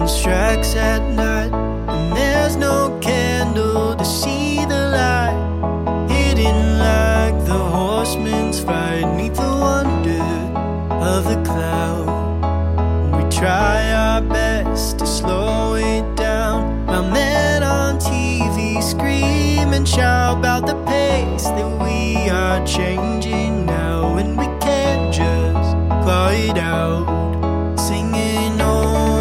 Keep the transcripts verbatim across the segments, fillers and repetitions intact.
strikes at night, and there's no candle to see the light. Hidden like the horseman's fight neath the wonder of the cloud. We try our best to slow it down, while men on T V scream and shout about the pace that we are changing now, and we can't just claw it out, singing oh.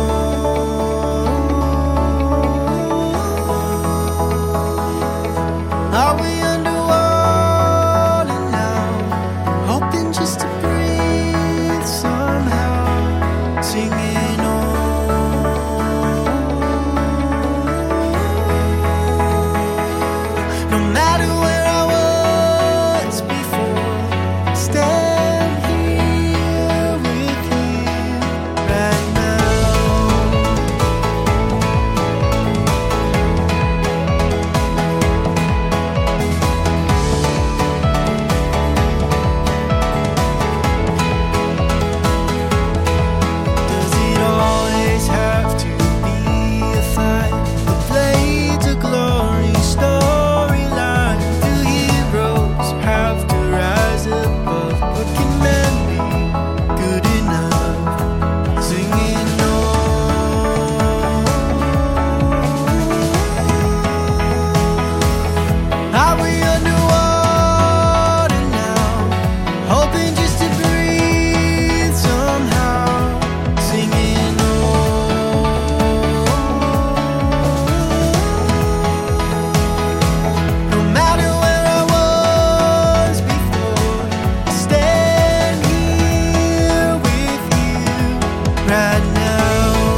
Are we underwater now, hoping just to breathe somehow, singing oh. No matter where I was before, stand here with you right now. Does it always have to be a fight? The blades of glory, storyline. Do heroes have to rise above? Or can men be good enough? Singing oh. Are we underwater now, hoping just to breathe somehow, singing oh. No matter where I was before, I stand here with you right now.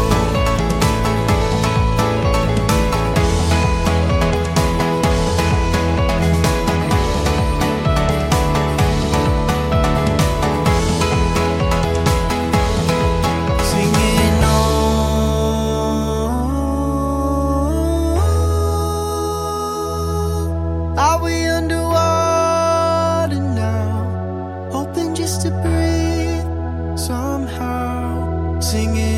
Singing oh. Are we underwater now, hoping just to breathe somehow, singing